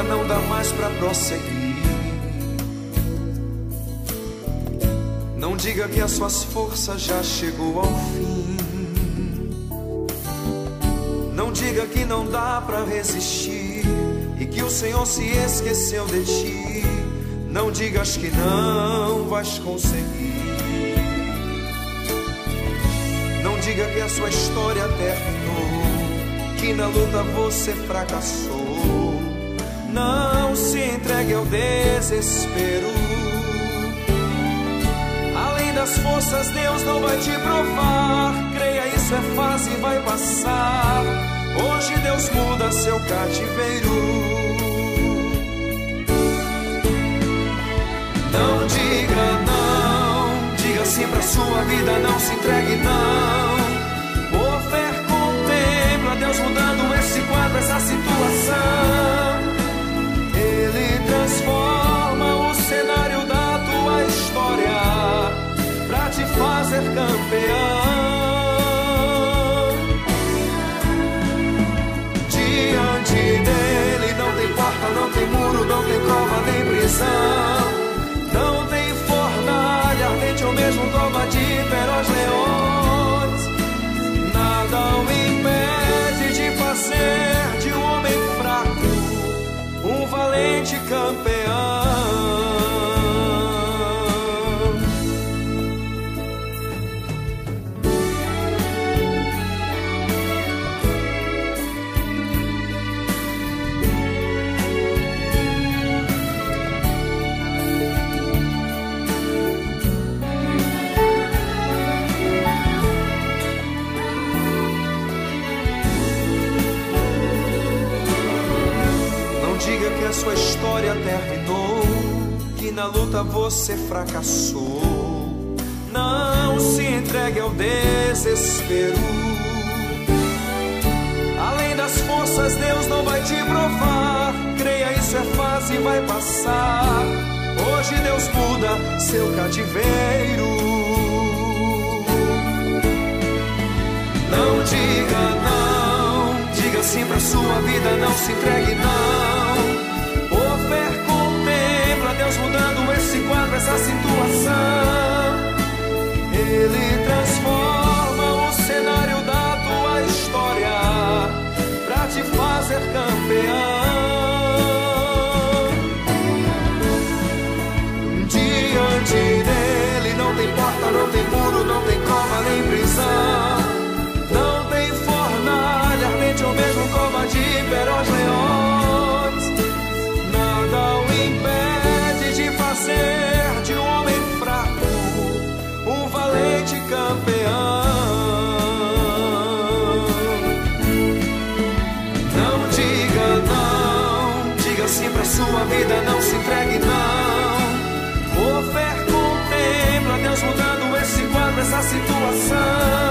diga não dá mais pra prosseguir. Não diga que as suas forças já chegou ao fim. Não diga que não dá pra resistir e que o Senhor se esqueceu de ti. Não digas que não vais conseguir. Não diga que a sua história terminou, que na luta você fracassou. Não se entregue ao desespero. Além das forças, Deus não vai te provar. Creia, isso é fase e vai passar. Hoje Deus muda seu cativeiro. Não diga não, diga sim pra sua vida, não se entregue não. Por fé contempla Deus mudando esse quadro, essa situação. Ele transforma o cenário da tua história pra te fazer campeão. Diante dele não tem porta, não tem muro, não tem cova nem prisão. Não tem fornalha ardente ou mesmo cova de feroz leões. Nada o impede de fazer de um homem fraco um valente campeão. Que a sua história terminou, que na luta você fracassou. Não se entregue ao desespero. Além das forças, Deus não vai te provar. Creia, isso é fase e vai passar. Hoje Deus muda seu cativeiro. Não diga não, diga sim pra sua vida, não se entregue não. Deus mudando esse quadro, essa situação. Ele transforma o cenário da tua história pra te fazer campeão. Diante dele não tem porta, não tem muro, não tem cova nem prisão. Não tem fornalha ardente ou mesmo cova de feroz leões. Nada o impede de fazer de um homem fraco um valente campeão. Não diga não, diga sim pra sua vida, não se entregue não. Por fé contempla Deus mudando esse quadro, essa situação.